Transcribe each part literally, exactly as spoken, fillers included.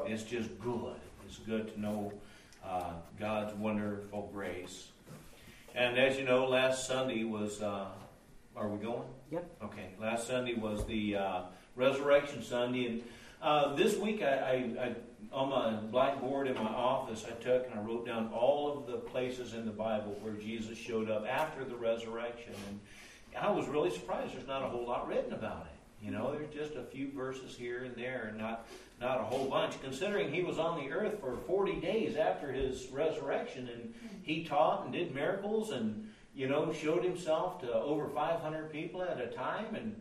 it's just good. It's good to know uh, God's wonderful grace. And as you know, last Sunday was, uh, are we going? Yep. Okay, last Sunday was the uh, Resurrection Sunday. And uh, this week, I, I, I on my blackboard in my office, I took and I wrote down all of the places in the Bible where Jesus showed up after the resurrection. And I was really surprised there's not a whole lot written about it. You know, there's just a few verses here and there, and not not a whole bunch, considering he was on the earth for forty days after his resurrection, and he taught and did miracles and, you know, showed himself to over five hundred people at a time, and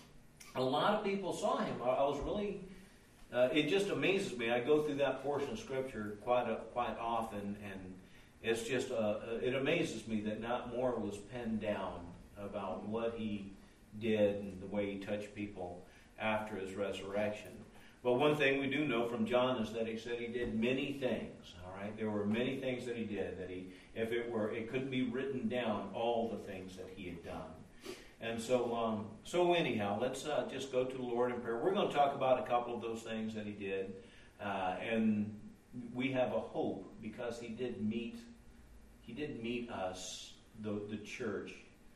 a lot of people saw him. I, I was really, uh, it just amazes me. I go through that portion of Scripture quite a, quite often, and it's just, uh, it amazes me that not more was penned down about what he did and the way he touched people after his resurrection. But one thing we do know from John is that he said he did many things. All right, there were many things that he did that he, if it were, it couldn't be written down all the things that he had done. And so, um, so anyhow, let's uh, just go to the Lord in prayer. We're going to talk about a couple of those things that he did, uh, and we have a hope because he did meet, he did meet us, the the church,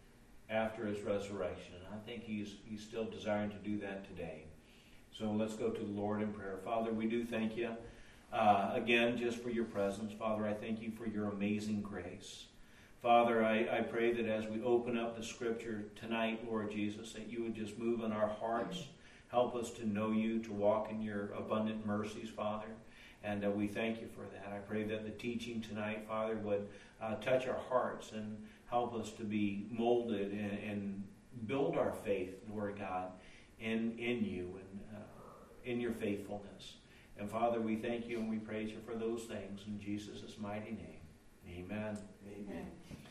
after his resurrection. And I think he's he's still desiring to do that today. So let's go to the Lord in prayer. Father, we do thank you uh, again just for your presence. Father, I thank you for your amazing grace. Father, I, I pray that as we open up the Scripture tonight, Lord Jesus, that you would just move in our hearts. Help us to know you, to walk in your abundant mercies, Father. And uh, we thank you for that. I pray that the teaching tonight, Father, would uh, touch our hearts and help us to be molded and, and build our faith, Lord God, in, in you and uh, in your faithfulness. And Father, we thank you and we praise you for those things in Jesus' mighty name. Amen. Amen.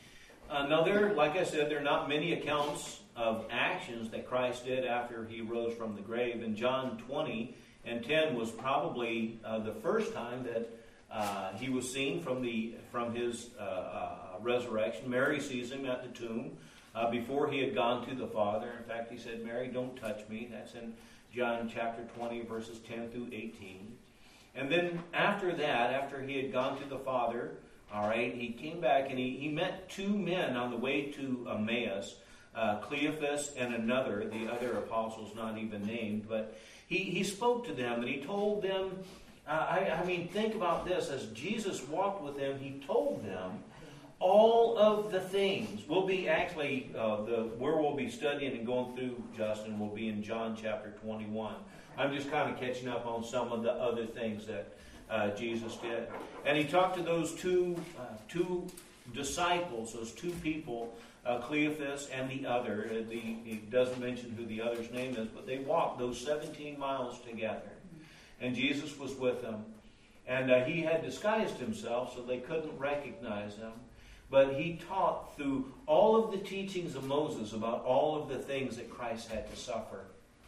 Uh, now there, like I said, there are not many accounts of actions that Christ did after he rose from the grave. And John twenty and ten was probably uh, the first time that uh, he was seen from the from his uh, uh, resurrection. Mary sees him at the tomb uh, before he had gone to the Father. In fact, he said, "Mary, don't touch me." That's in John chapter twenty, verses ten through eighteen. And then after that, after he had gone to the Father, all right, he came back and he, he met two men on the way to Emmaus, uh, Cleophas and another, the other apostles not even named, but he, he spoke to them and he told them, uh, I, I mean, think about this, as Jesus walked with them, he told them all of the things. We'll be actually, uh, the where we'll be studying and going through, Justin, will be in John chapter twenty-one. I'm just kind of catching up on some of the other things that Uh, Jesus did. And he talked to those two uh, two disciples, those two people, uh, Cleophas and the other. Uh, the, he doesn't mention who the other's name is, but they walked those seventeen miles together. And Jesus was with them. And uh, he had disguised himself so they couldn't recognize him. But he taught through all of the teachings of Moses about all of the things that Christ had to suffer.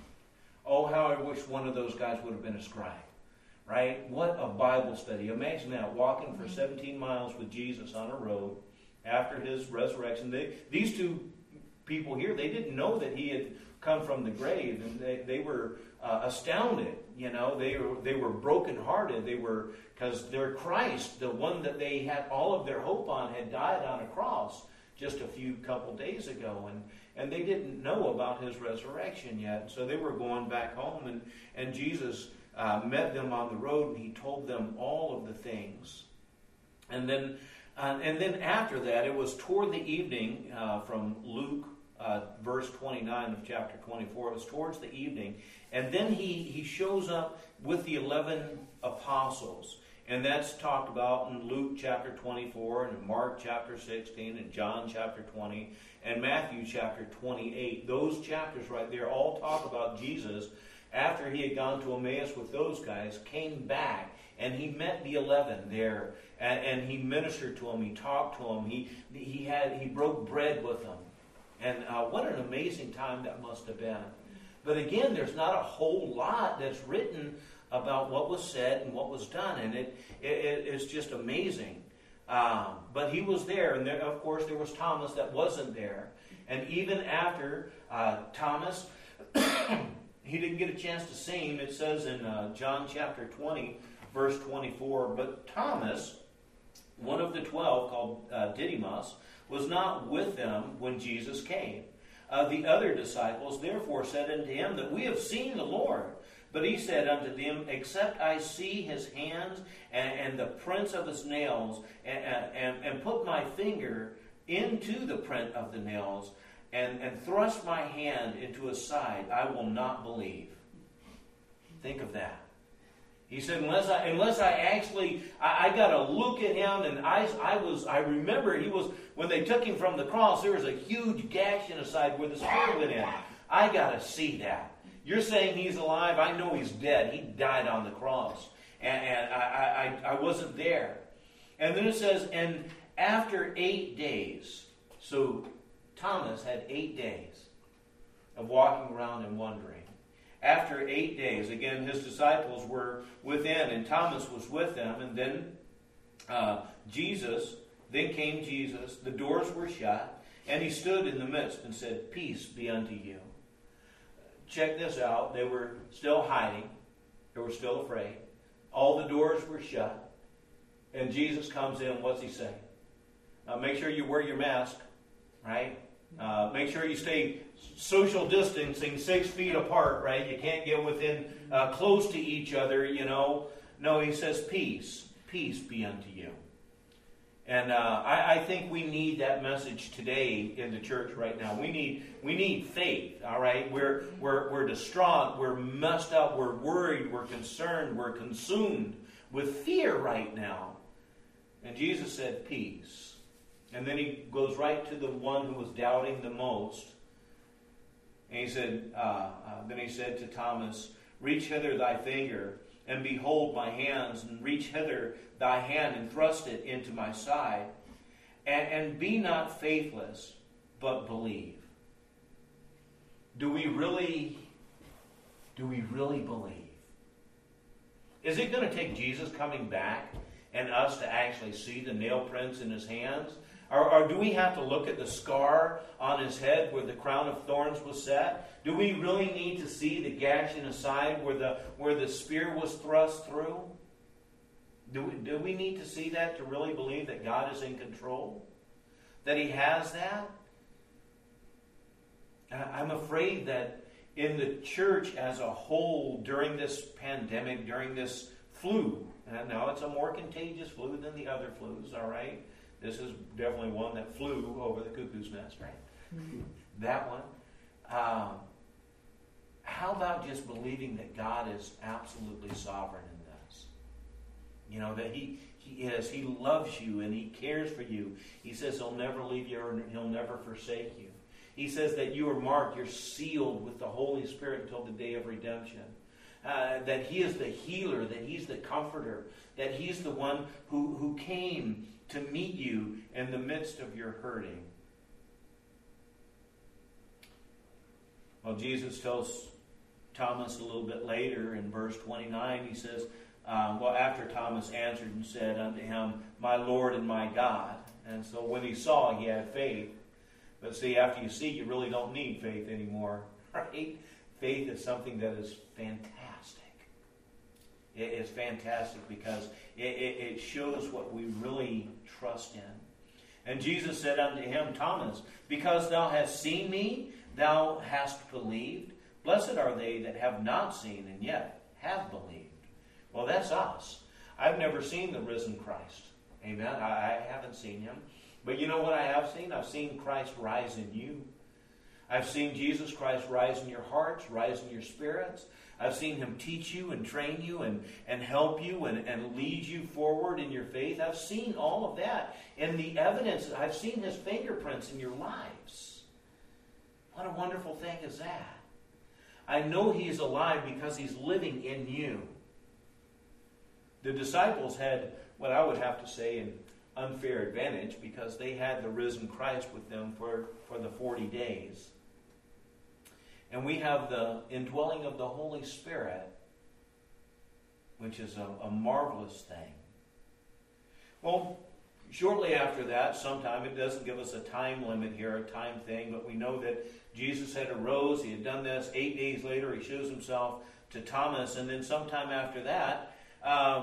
Oh, how I wish one of those guys would have been a scribe. Right? What a Bible study. Imagine that, walking for seventeen miles with Jesus on a road after his resurrection. They, these two people here, they didn't know that he had come from the grave, and they, they were uh, astounded. You know, they were, they were brokenhearted. They were, because their Christ, the one that they had all of their hope on, had died on a cross just a few couple days ago, and, and they didn't know about his resurrection yet. So they were going back home, and, and Jesus Uh, met them on the road, and he told them all of the things. And then uh, and then after that, it was toward the evening, uh, from Luke uh, verse twenty-nine of chapter twenty-four, it was towards the evening, and then he, he shows up with the eleven apostles. And that's talked about in Luke chapter twenty-four, and in Mark chapter sixteen, and John chapter twenty, and Matthew chapter twenty-eight. Those chapters right there all talk about Jesus after he had gone to Emmaus with those guys, came back, and he met the eleven there, and, and he ministered to them, he talked to them, he he had he broke bread with them. And uh, what an amazing time that must have been. But again, there's not a whole lot that's written about what was said and what was done, and it, it it's just amazing. Um, but he was there, and there, of course there was Thomas that wasn't there. And even after uh, Thomas... he didn't get a chance to see him. It says in uh, John chapter twenty, verse twenty-four. But Thomas, one of the twelve, called uh, Didymus, was not with them when Jesus came. Uh, the other disciples therefore said unto him that we have seen the Lord. But he said unto them, except I see his hands and, and the prints of his nails, and, and, and put my finger into the print of the nails, and, and thrust my hand into his side, I will not believe. Think of that. He said, unless I unless I actually, I, I got to look at him, and I, I was, I remember he was, when they took him from the cross, there was a huge gash in his side where the spear went in. I got to see that. You're saying he's alive. I know he's dead. He died on the cross. And, and I, I, I wasn't there. And then it says, and after eight days, so Thomas had eight days of walking around and wondering. After eight days, again, his disciples were within, and Thomas was with them. And then uh, Jesus, then came Jesus. The doors were shut, and he stood in the midst and said, peace be unto you. Check this out. They were still hiding. They were still afraid. All the doors were shut. And Jesus comes in. What's he say? Uh, make sure you wear your mask, right? Uh, make sure you stay social distancing six feet apart, right? You can't get within uh, close to each other, you know. No, he says, peace. Peace be unto you. And uh, I, I think we need that message today in the church right now. We need we need faith, all right? We're, we're, we're distraught. We're messed up. We're worried. We're concerned. We're consumed with fear right now. And Jesus said, peace. And then he goes right to the one who was doubting the most. And he said, uh, uh, then he said to Thomas, reach hither thy finger, and behold my hands, and reach hither thy hand, and thrust it into my side. And, and be not faithless, but believe. Do we really, do we really believe? Is it going to take Jesus coming back and us to actually see the nail prints in his hands? Or, or do we have to look at the scar on his head where the crown of thorns was set? Do we really need to see the gash in his side where the where the spear was thrust through? Do we, do we need to see that to really believe that God is in control? That he has that? I'm afraid that in the church as a whole during this pandemic, during this flu, and now it's a more contagious flu than the other flus, all right? This is definitely one that flew over the cuckoo's nest, right? Mm-hmm. That one. Um, how about just believing that God is absolutely sovereign in this? You know, that he, he is. He loves you and he cares for you. He says he'll never leave you or he'll never forsake you. He says that you are marked, you're sealed with the Holy Spirit until the day of redemption. Uh, that he is the healer, that he's the comforter, that he's the one who, who came to meet you in the midst of your hurting. Well, Jesus tells Thomas a little bit later in verse twenty-nine, he says, um, well, after Thomas answered and said unto him, my Lord and my God. And so when he saw, he had faith. But see, after you see, you really don't need faith anymore, right? Faith is something that is fantastic. It is fantastic because it, it, it shows what we really trust in. And Jesus said unto him, Thomas, because thou hast seen me, thou hast believed. Blessed are they that have not seen and yet have believed. Well, that's us. I've never seen the risen Christ. Amen. I, I haven't seen him. But you know what I have seen? I've seen Christ rise in you. I've seen Jesus Christ rise in your hearts, rise in your spirits. I've seen him teach you and train you and, and help you and, and lead you forward in your faith. I've seen all of that. And the evidence, I've seen his fingerprints in your lives. What a wonderful thing is that? I know he's alive because he's living in you. The disciples had what I would have to say an unfair advantage because they had the risen Christ with them for, for the forty days. And we have the indwelling of the Holy Spirit, which is a, a marvelous thing. Well, shortly after that, sometime, it doesn't give us a time limit here, a time thing, but we know that Jesus had arose, he had done this. Eight days later, he shows himself to Thomas, and then sometime after that, uh,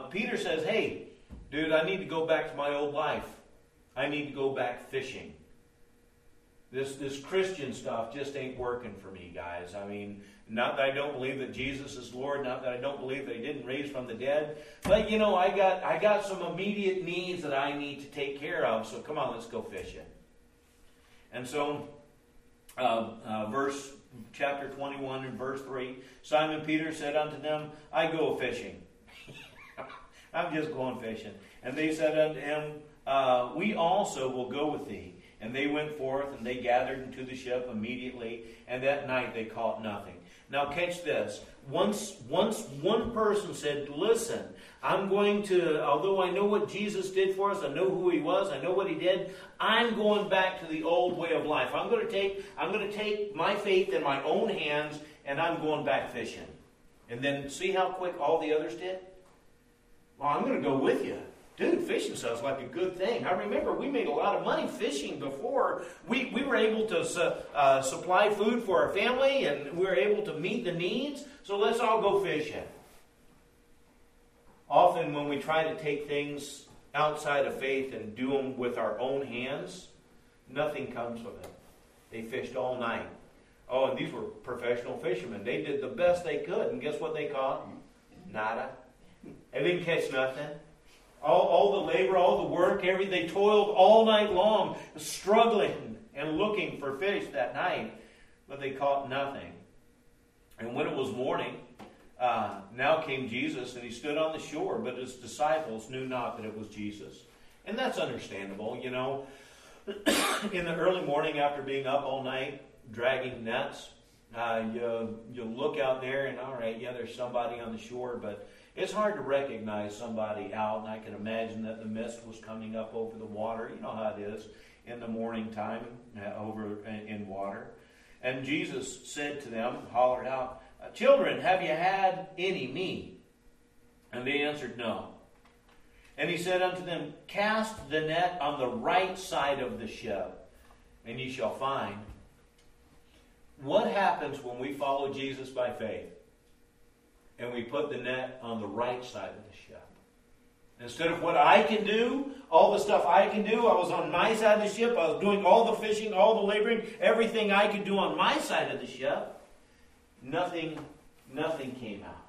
Peter says, hey, dude, I need to go back to my old life. I need to go back fishing. This this Christian stuff just ain't working for me, guys. I mean, not that I don't believe that Jesus is Lord, not that I don't believe that He didn't raise from the dead, but you know, I got I got some immediate needs that I need to take care of. So come on, let's go fishing. And so, uh, uh, verse chapter twenty-one and verse three, Simon Peter said unto them, I go fishing. I'm just going fishing. And they said unto him, uh, we also will go with thee. And they went forth, and they gathered into the ship immediately, and that night they caught nothing. Now catch this. Once, once one person said, listen, I'm going to, although I know what Jesus did for us, I know who He was, I know what He did, I'm going back to the old way of life. I'm going to take, I'm going to take my faith in my own hands, and I'm going back fishing. And then see how quick all the others did? Well, I'm going to go with you. Dude, fishing sounds like a good thing. I remember we made a lot of money fishing before. We, we were able to su- uh, supply food for our family, and we were able to meet the needs. So let's all go fishing. Often when we try to take things outside of faith and do them with our own hands, nothing comes of it. They fished all night. Oh, and these were professional fishermen. They did the best they could. And guess what they caught? Nada. They didn't catch nothing. All, all the labor, all the work, every they toiled all night long, struggling and looking for fish that night, but they caught nothing. And when it was morning, uh, now came Jesus, and He stood on the shore, but His disciples knew not that it was Jesus. And that's understandable, you know. In the early morning, after being up all night, dragging nets, uh, you, you look out there, and all right, yeah, there's somebody on the shore, but it's hard to recognize somebody out, and I can imagine that the mist was coming up over the water. You know how it is in the morning time uh, over in, in water. And Jesus said to them, hollered out, children, have you had any meat? And they answered, no. And He said unto them, cast the net on the right side of the ship, and ye shall find. What happens when we follow Jesus by faith? And we put the net on the right side of the ship. Instead of what I can do, all the stuff I can do, I was on my side of the ship, I was doing all the fishing, all the laboring, everything I could do on my side of the ship, nothing, nothing came out.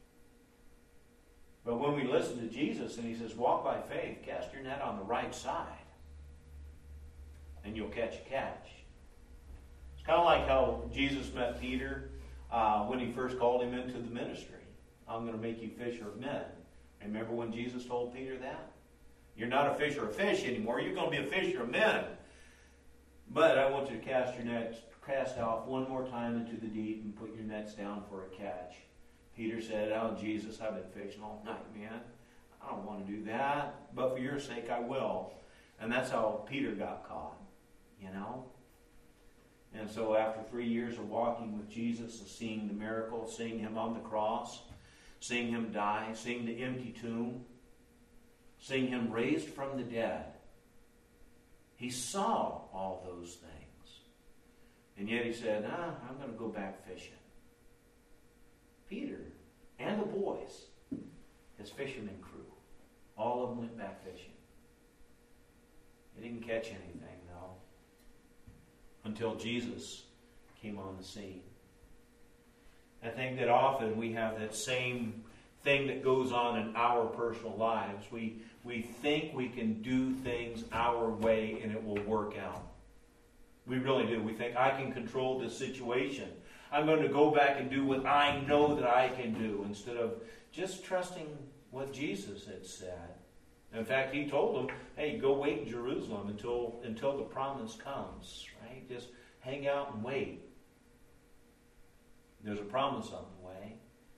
But when we listen to Jesus and He says, walk by faith, cast your net on the right side, and you'll catch a catch. It's kind of like how Jesus met Peter uh, when He first called him into the ministry. I'm going to make you fisher of men. Remember when Jesus told Peter that? You're not a fisher of fish anymore. You're going to be a fisher of men. But I want you to cast your nets, cast off one more time into the deep and put your nets down for a catch. Peter said, oh, Jesus, I've been fishing all night, man. I don't want to do that. But for your sake, I will. And that's how Peter got caught, you know. And so after three years of walking with Jesus and seeing the miracle, seeing Him on the cross, seeing Him die, seeing the empty tomb, seeing Him raised from the dead, he saw all those things. And yet he said, ah, I'm going to go back fishing. Peter and the boys, his fisherman crew, all of them went back fishing. They didn't catch anything, though, until Jesus came on the scene. I think that often we have that same thing that goes on in our personal lives. We we think we can do things our way and it will work out. We really do. We think, I can control this situation. I'm going to go back and do what I know that I can do, instead of just trusting what Jesus had said. In fact, He told them, hey, go wait in Jerusalem until, until the promise comes. Right? Just hang out and wait. There's a promise on the way.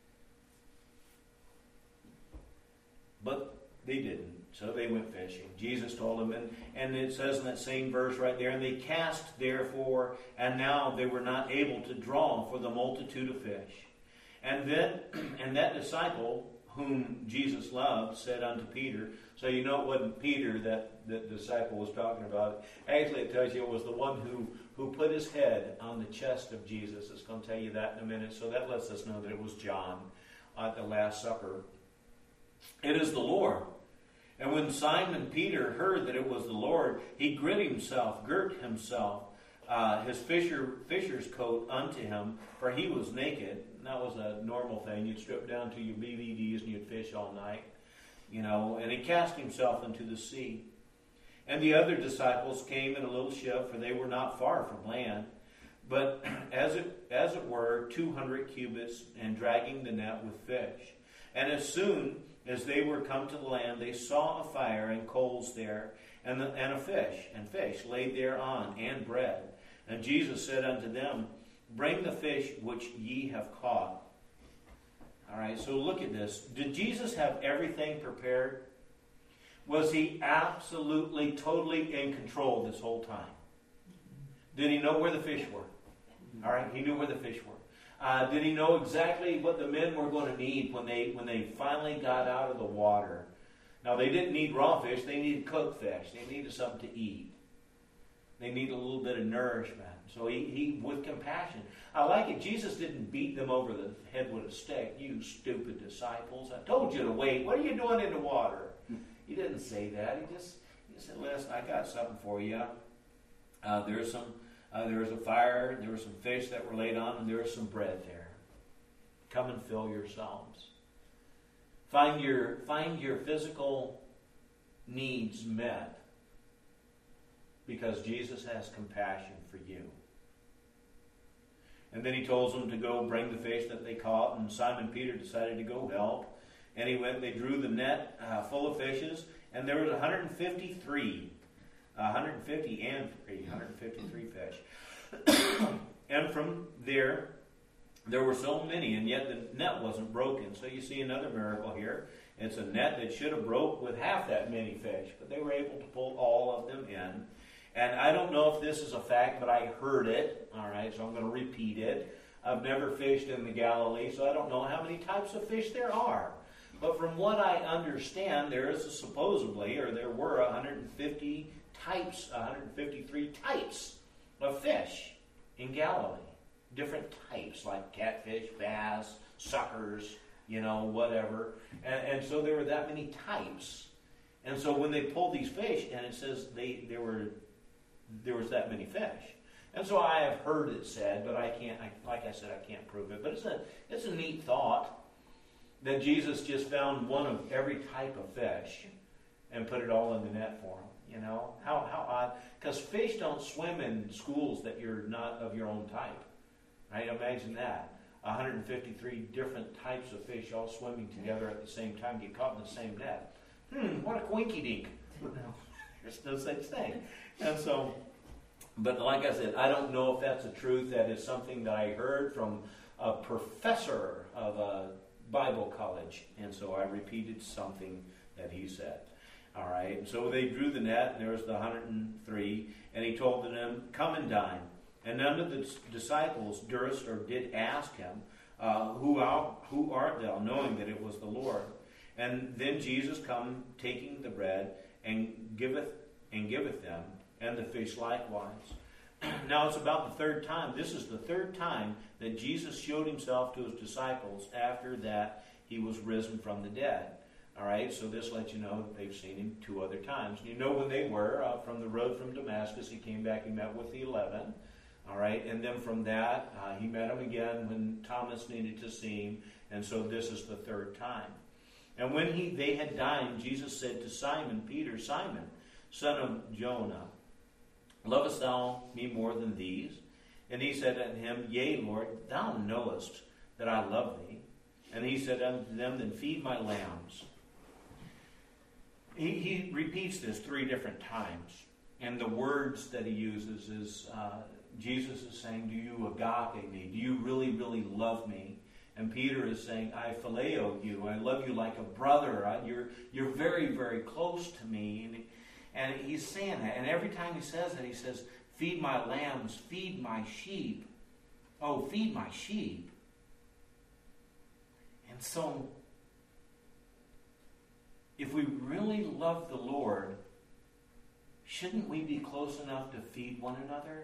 But they didn't. So they went fishing. Jesus told them, and, and it says in that same verse right there, and they cast therefore, and now they were not able to draw for the multitude of fish. And then, and that disciple whom Jesus loved said unto Peter, so you know it wasn't Peter that the disciple was talking about. Actually, it tells you it was the one who, who put his head on the chest of Jesus. It's going to tell you that in a minute. So that lets us know that it was John at the Last Supper. It is the Lord. And when Simon Peter heard that it was the Lord, he girt himself, girt himself, uh, his fisher fisher's coat unto him, for he was naked. And that was a normal thing. You'd strip down to your B V Ds and you'd fish all night, you know. And he cast himself into the sea. And the other disciples came in a little ship, for they were not far from land, but as it as it were, two hundred cubits, and dragging the net with fish. And as soon as they were come to the land, they saw a fire and coals there, and, the, and a fish, and fish laid thereon, and bread. And Jesus said unto them, bring the fish which ye have caught. All right, so look at this. Did Jesus have everything prepared? Was he absolutely, totally in control this whole time? Did he know where the fish were? All right, he knew where the fish were. Uh, did he know exactly what the men were going to need when they when they finally got out of the water? Now, they didn't need raw fish. They needed cooked fish. They needed something to eat. They needed a little bit of nourishment. So he, he, with compassion. I like it. Jesus didn't beat them over the head with a stick. You stupid disciples. I told you to wait. What are you doing in the water? He didn't say that. He just he said, listen, I got something for you. Uh, there's some... Uh, there was a fire, there were some fish that were laid on, and there was some bread there. Come and fill yourselves. Find your, find your physical needs met, because Jesus has compassion for you. And then he tells them to go bring the fish that they caught, and Simon Peter decided to go help. And he went, they drew the net uh, full of fishes, and there was one hundred fifty-three one hundred fifty and three, one hundred fifty-three fish. And from there, there were so many, and yet the net wasn't broken. So you see another miracle here. It's a net that should have broke with half that many fish, but they were able to pull all of them in. And I don't know if this is a fact, but I heard it. All right, so I'm going to repeat it. I've never fished in the Galilee, so I don't know how many types of fish there are. But from what I understand, there is a supposedly, or there were one hundred fifty types, one hundred fifty-three types of fish in Galilee. Different types, like catfish, bass, suckers, you know, whatever. And, and so there were that many types. And so when they pulled these fish, and it says they there were there was that many fish. And so I have heard it said, but I can't. I, like I said, I can't prove it. But it's a it's a neat thought that Jesus just found one of every type of fish and put it all in the net for them. You know, how how odd. Because fish don't swim in schools that you're not of your own type. Right? Imagine that. one hundred fifty-three different types of fish all swimming together at the same time, get caught in the same net. Hmm, what a quinky-dink. There's no such thing. And so, but like I said, I don't know if that's a truth. That is something that I heard from a professor of a Bible college. And so I repeated something that he said. All right, so they drew the net, and there was the one hundred three, and he told them, come and dine. And none of the disciples durst or did ask him, uh, who, art, who art thou, knowing that it was the Lord. And then Jesus come, taking the bread, and giveth and giveth them, and the fish likewise. Now it's about the third time. This is the third time that Jesus showed himself to his disciples after that he was risen from the dead. All right, so this lets you know that they've seen him two other times. You know when they were. Uh, from the road from Damascus, he came back and met with the eleven. All right, and then from that, uh, he met him again when Thomas needed to see him. And so this is the third time. And when he they had dined, Jesus said to Simon Peter, Simon, son of Jonah, lovest thou me more than these? And he said unto him, Yea, Lord, thou knowest that I love thee. And he said unto them, Then feed my lambs. He, he repeats this three different times. And the words that he uses is, uh, Jesus is saying, do you agape me? Do you really, really love me? And Peter is saying, I phileo you. I love you like a brother. I, you're, you're very, very close to me. And, and he's saying that. And every time he says that, he says, feed my lambs, feed my sheep. Oh, feed my sheep. And so, if we really love the Lord, shouldn't we be close enough to feed one another?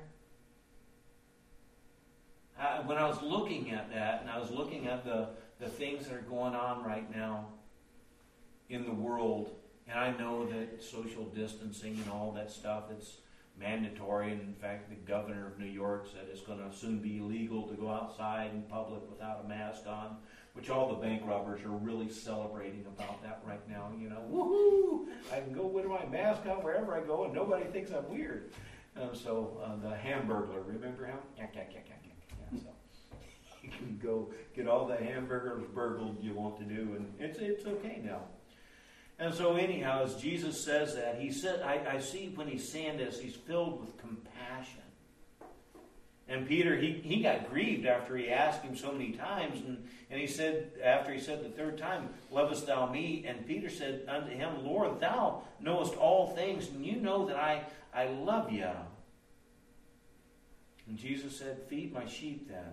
Uh, when I was looking at that, and I was looking at the, the things that are going on right now, in the world, and I know that social distancing and all that stuff, it's mandatory. And in fact, the governor of New York said it's going to soon be illegal to go outside in public without a mask on, which all the bank robbers are really celebrating about that right now. You know, woohoo! I can go with my mask on wherever I go, and nobody thinks I'm weird. Uh, so uh, the Hamburglar, remember him? Yeah, yeah, yeah, yeah, yeah. So you can go get all the hamburgers burgled you want to do, and it's it's okay now. And so anyhow, as Jesus says that, he said, I, I see when he's saying this, he's filled with compassion. And Peter, he, he got grieved after he asked him so many times. And, and he said, after he said the third time, lovest thou me? And Peter said unto him, Lord, thou knowest all things, and you know that I, I love you. And Jesus said, feed my sheep then.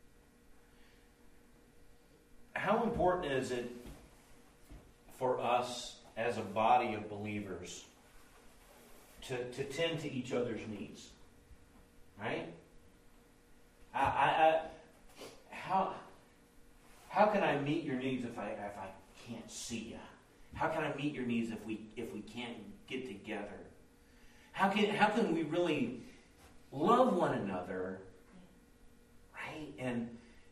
How important is it for us as a body of believers to, to tend to each other's needs? Right? I, I, I, how, how can I meet your needs if I if I can't see you? How can I meet your needs if we if we can't get together? How can how can we really love one another, right? And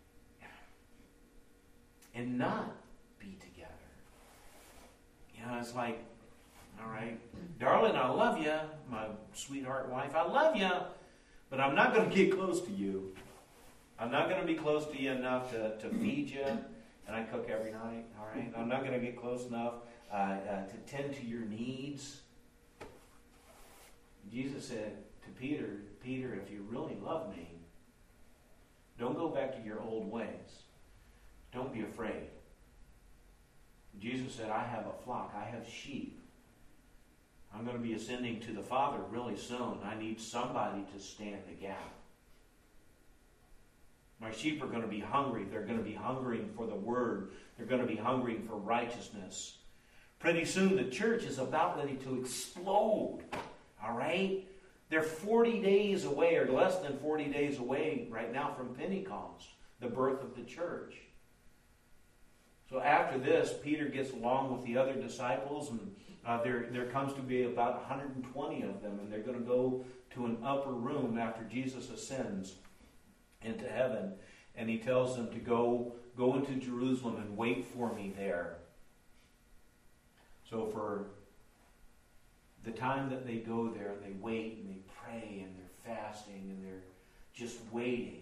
and not be together. You know, it's like, all right, darling, I love you, my sweetheart wife, I love you, but I'm not going to get close to you. I'm not going to be close to you enough to, to feed you, and I cook every night, all right? I'm not going to get close enough uh, uh, to tend to your needs. Jesus said to Peter, Peter, if you really love me, don't go back to your old ways. Don't be afraid. Jesus said, I have a flock. I have sheep. I'm going to be ascending to the Father really soon. I need somebody to stand the gap. My sheep are going to be hungry. They're going to be hungering for the Word. They're going to be hungering for righteousness. Pretty soon the church is about ready to explode. All right? They're forty days away, or less than forty days away right now from Pentecost, the birth of the church. So after this, Peter gets along with the other disciples, and uh, there, there comes to be about one hundred twenty of them, and they're going to go to an upper room after Jesus ascends into heaven, and he tells them to go, go into Jerusalem and wait for me there. So for the time that they go there, and they wait, and they pray, and they're fasting, and they're just waiting.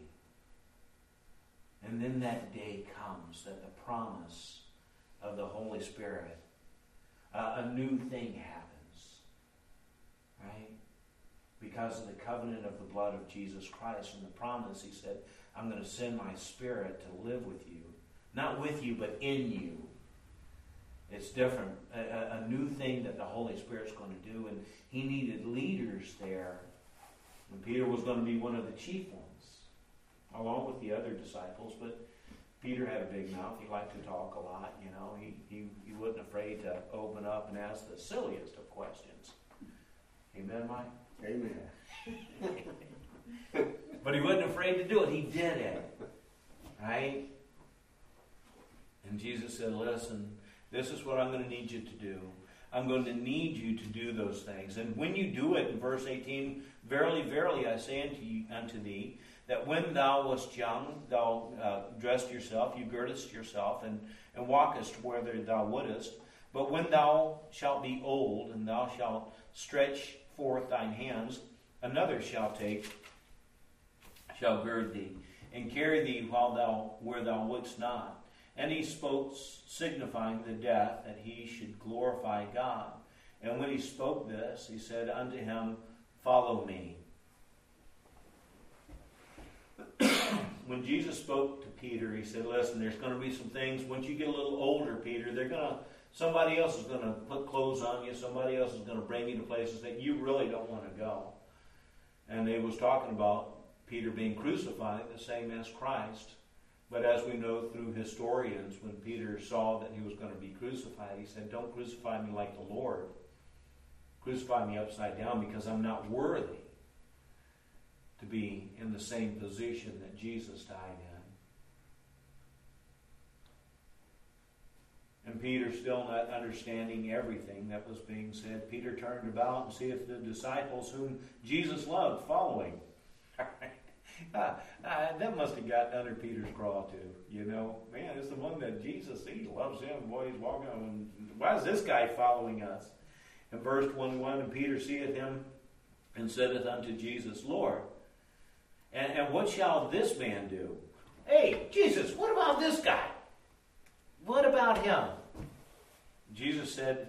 And then that day comes, that the promise of the Holy Spirit, uh, a new thing happens, right? Because of the covenant of the blood of Jesus Christ and the promise, he said, I'm going to send my Spirit to live with you. Not with you, but in you. It's different. A, a new thing that the Holy Spirit's going to do. And he needed leaders there. And Peter was going to be one of the chief ones, along with the other disciples. But Peter had a big mouth. He liked to talk a lot, you know. He, he, he wasn't afraid to open up and ask the silliest of questions. Amen, Mike? Amen. But he wasn't afraid to do it. He did it. Right? And Jesus said, listen, this is what I'm going to need you to do. I'm going to need you to do those things. And when you do it, in verse eighteen, verily, verily, I say unto, you, unto thee, that when thou wast young, thou uh, dressed yourself, you girdest yourself, and, and walkest whither thou wouldest. But when thou shalt be old, and thou shalt stretch forth thine hands, another shall take, shall gird thee, and carry thee while thou where thou wouldst not. And he spoke, signifying the death, that he should glorify God. And when he spoke this, he said unto him, follow me. When Jesus spoke to Peter, he said, listen, there's going to be some things, once you get a little older, Peter, they're going to, somebody else is going to put clothes on you, somebody else is going to bring you to places that you really don't want to go. And they was talking about Peter being crucified, the same as Christ. But as we know through historians, when Peter saw that he was going to be crucified, he said, don't crucify me like the Lord. Crucify me upside down, because I'm not worthy to be in the same position that Jesus died And Peter, still not understanding everything that was being said, Peter turned about and see if the disciples whom Jesus loved following. uh, uh, that must have got under Peter's craw too. You know, man, it's the one that Jesus, he loves him. Boy, he's walking on. Why is this guy following us? In verse twenty-one, and Peter seeth him and saith unto Jesus, Lord, and, and what shall this man do? Hey, Jesus, what about this guy? What about him? Jesus said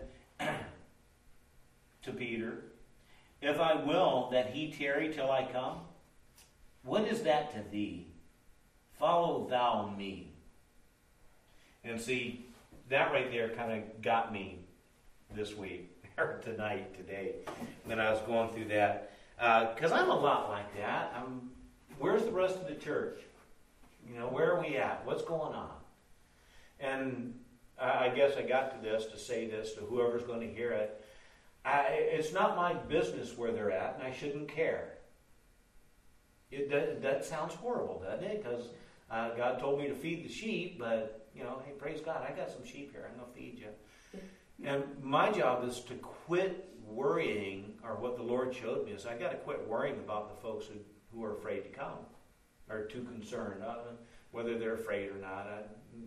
to Peter, if I will that he tarry till I come, what is that to thee? Follow thou me. And see, that right there kind of got me this week, or tonight, today, when I was going through that. Because uh, I'm a lot like that. I'm, where's the rest of the church? You know, where are we at? What's going on? And I guess I got to this to say this to whoever's going to hear it. I, it's not my business where they're at, and I shouldn't care. It, that, that sounds horrible, doesn't it? Because uh, God told me to feed the sheep, but, you know, hey, praise God, I got some sheep here. I'm going to feed you. And my job is to quit worrying, or what the Lord showed me is I got to quit worrying about the folks who, who are afraid to come, or too concerned, uh, whether they're afraid or not. I,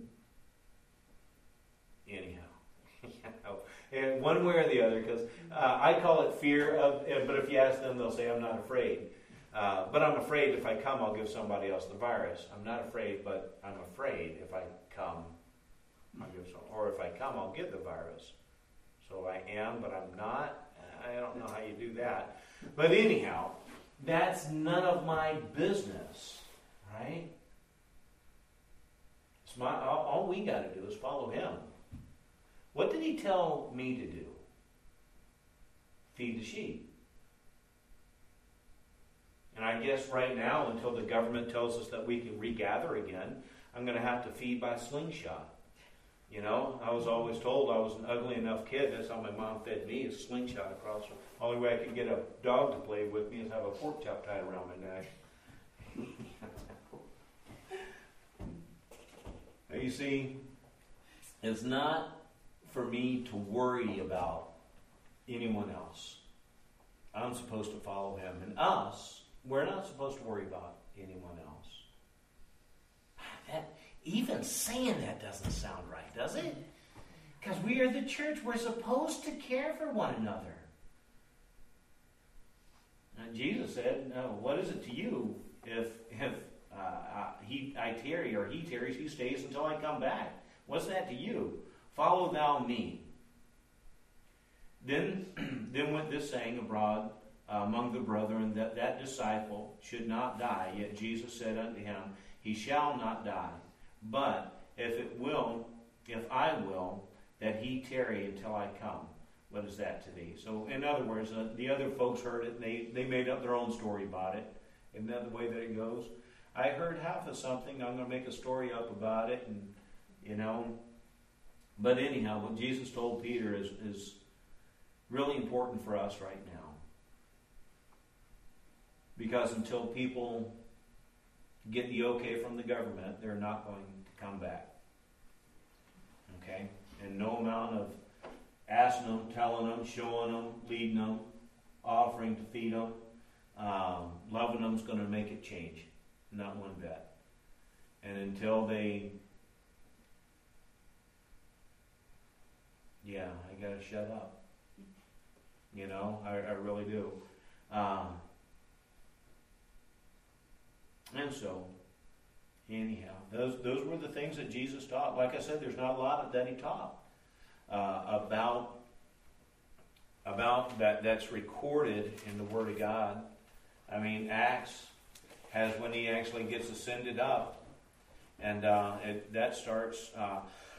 anyhow, you know, and one way or the other, because uh, I call it fear of. But if you ask them, they'll say, "I'm not afraid." Uh, but I'm afraid if I come, I'll give somebody else the virus. I'm not afraid, but I'm afraid if I come, I'll give some, or if I come, I'll get the virus. So I am, but I'm not. I don't know how you do that. But anyhow, that's none of my business, right? It's my, all, all we got to do is follow him. What did he tell me to do? Feed the sheep. And I guess right now, until the government tells us that we can regather again, I'm going to have to feed by slingshot. You know, I was always told I was an ugly enough kid. That's how my mom fed me, is slingshot across. The only way I could get a dog to play with me is have a pork chop tied around my neck. Now, you see, it's not for me to worry about anyone else. I'm supposed to follow him. And us, we're not supposed to worry about anyone else. That, even saying that doesn't sound right, does it? Because we are the church. We're supposed to care for one another. And Jesus said, no, what is it to you if if uh, uh, he I tarry or he tarries, he stays until I come back? What's that to you? Follow thou me. Then, then went this saying abroad uh, among the brethren, that that disciple should not die. Yet Jesus said unto him, he shall not die. But if it will, if I will, that he tarry until I come. What is that to thee? So, in other words, uh, the other folks heard it, and they, they made up their own story about it. Isn't that the way that it goes? I heard half of something, I'm going to make a story up about it, and, you know. But anyhow, what Jesus told Peter is, is really important for us right now. Because until people get the okay from the government, they're not going to come back. Okay? And no amount of asking them, telling them, showing them, leading them, offering to feed them, um, loving them is going to make it change. Not one bit. And until they, yeah, I got to shut up. You know, I, I really do. Um, and so, anyhow, those those were the things that Jesus taught. Like I said, there's not a lot that he taught uh, about about that. That's recorded in the Word of God. I mean, Acts has when he actually gets ascended up, and uh, it, that starts uh,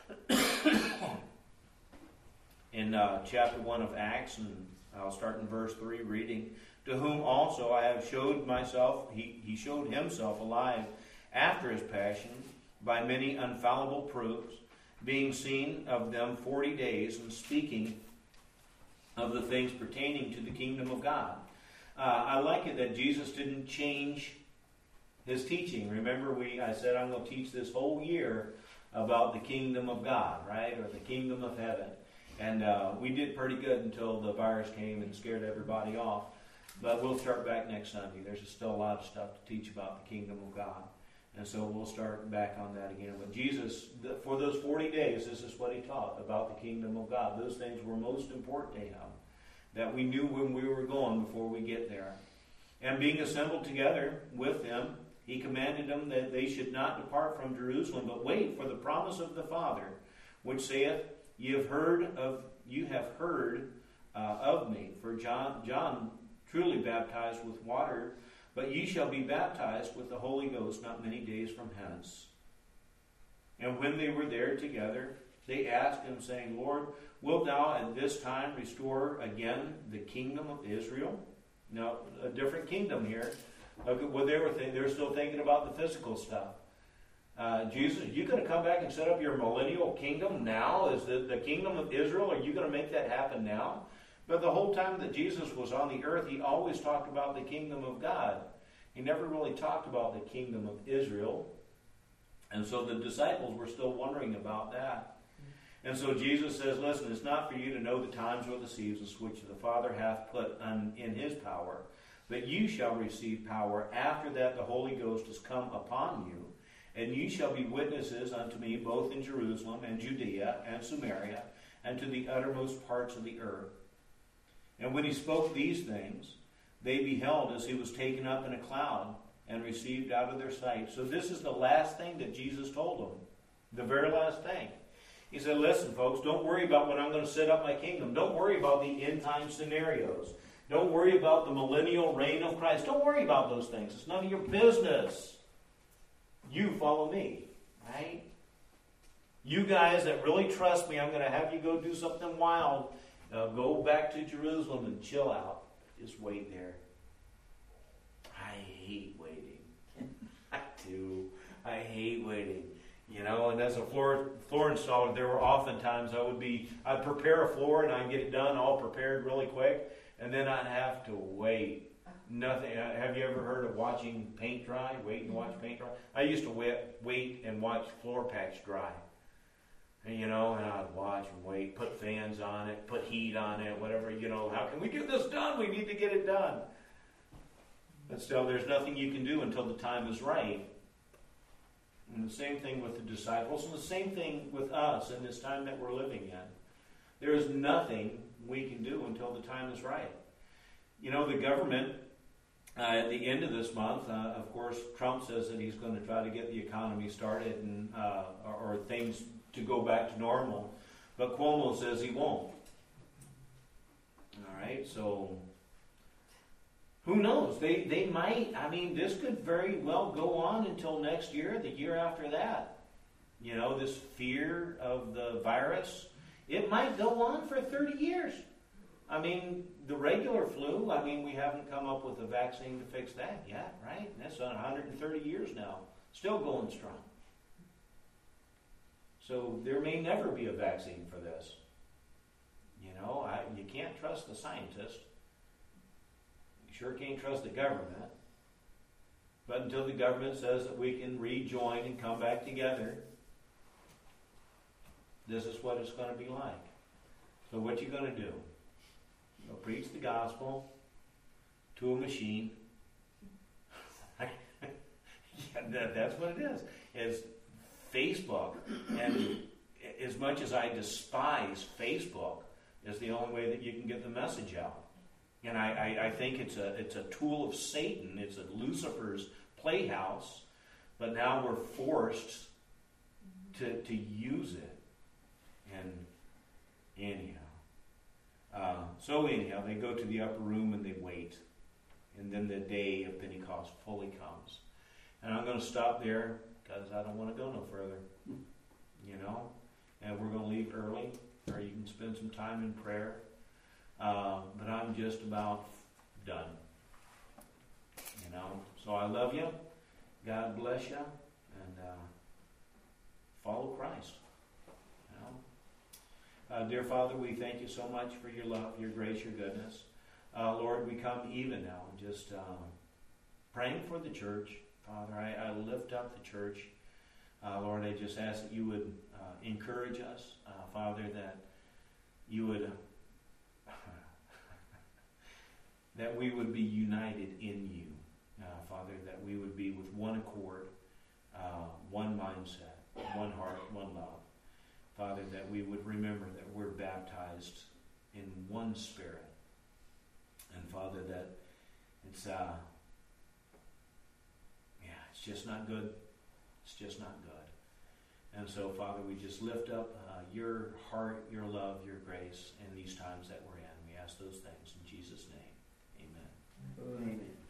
in uh, chapter one of Acts, and I'll start in verse three, reading. To whom also I have showed myself, he, he showed himself alive after his passion by many infallible proofs, being seen of them forty days, and speaking of the things pertaining to the kingdom of God. Uh, I like it that Jesus didn't change his teaching. Remember, we I said I'm going to teach this whole year about the kingdom of God, right? Or the kingdom of heaven. And uh, we did pretty good until the virus came and scared everybody off. But we'll start back next Sunday. There's still a lot of stuff to teach about the kingdom of God. And so we'll start back on that again. But Jesus, for those forty days, this is what he taught about the kingdom of God. Those things were most important to him, that we knew when we were going before we get there. And being assembled together with them, he commanded them that they should not depart from Jerusalem, but wait for the promise of the Father, which saith, "Ye have heard of you have heard uh, of me. For John John truly baptized with water, but ye shall be baptized with the Holy Ghost not many days from hence." And when they were there together, they asked him, saying, "Lord, wilt thou at this time restore again the kingdom of Israel?" Now, a different kingdom here. Look at what they were thinking. They were still thinking about the physical stuff. Uh, Jesus, are you going to come back and set up your millennial kingdom now? Is the, the kingdom of Israel? Are you going to make that happen now? But the whole time that Jesus was on the earth, he always talked about the kingdom of God. He never really talked about the kingdom of Israel. And so the disciples were still wondering about that. And so Jesus says, listen, it's not for you to know the times or the seasons which the Father hath put on, in his power, but you shall receive power after that the Holy Ghost is come upon you, and you shall be witnesses unto me both in Jerusalem and Judea and Samaria and to the uttermost parts of the earth. And when he spoke these things, they beheld as he was taken up in a cloud and received out of their sight. So this is the last thing that Jesus told them. The very last thing. He said, listen, folks, don't worry about when I'm going to set up my kingdom. Don't worry about the end time scenarios. Don't worry about the millennial reign of Christ. Don't worry about those things. It's none of your business. You follow me, right? You guys that really trust me, I'm going to have you go do something wild. Uh, go back to Jerusalem and chill out. Just wait there. I hate waiting. I do. I hate waiting. You know, and as a floor floor installer, there were often times I would be, I'd prepare a floor and I'd get it done all prepared really quick, and then I'd have to wait. Nothing. Have you ever heard of watching paint dry? Wait and watch paint dry? I used to wait, wait and watch floor patch dry. And, you know, and I'd watch and wait, put fans on it, put heat on it, whatever, you know, how can we get this done? We need to get it done. But still, there's nothing you can do until the time is right. And the same thing with the disciples, and the same thing with us in this time that we're living in. There is nothing we can do until the time is right. You know, the government, uh, at the end of this month, uh, of course, Trump says that he's going to try to get the economy started and uh, or, or things to go back to normal. But Cuomo says he won't. All right, so who knows? They they might, I mean, this could very well go on until next year, the year after that. You know, this fear of the virus, it might go on for thirty years. I mean, the regular flu, I mean, we haven't come up with a vaccine to fix that yet, right? That's on one hundred thirty years now. Still going strong. So there may never be a vaccine for this. You know, I, you can't trust the scientists. You sure can't trust the government. But until the government says that we can rejoin and come back together, this is what it's going to be like. So what you going to do? You'll preach the gospel to a machine. yeah, that, that's what it is. It's Facebook. And as much as I despise Facebook, it's the only way that you can get the message out. And I, I, I think it's a it's a tool of Satan. It's a Lucifer's playhouse. But now we're forced to to use it. And anyhow. Uh, so anyhow, they go to the upper room and they wait. And then the day of Pentecost fully comes. And I'm going to stop there because I don't want to go no further. You know? And we're going to leave early, or you can spend some time in prayer. Uh, but I'm just about done. You know? So I love you. God bless you. And uh, follow Christ. Uh, dear Father, we thank you so much for your love, your grace, your goodness. Uh, Lord, we come even now and just um, praying for the church. Father, I, I lift up the church. Uh, Lord, I just ask that you would uh, encourage us, uh, Father, that you would, uh, that we would be united in you, uh, Father, that we would be with one accord, uh, one mindset, one heart, one love. Father, that we would remember that we're baptized in one Spirit. And Father, that it's, uh, yeah, it's just not good. It's just not good. And so, Father, we just lift up uh, your heart, your love, your grace in these times that we're in. We ask those things in Jesus' name. Amen. Amen.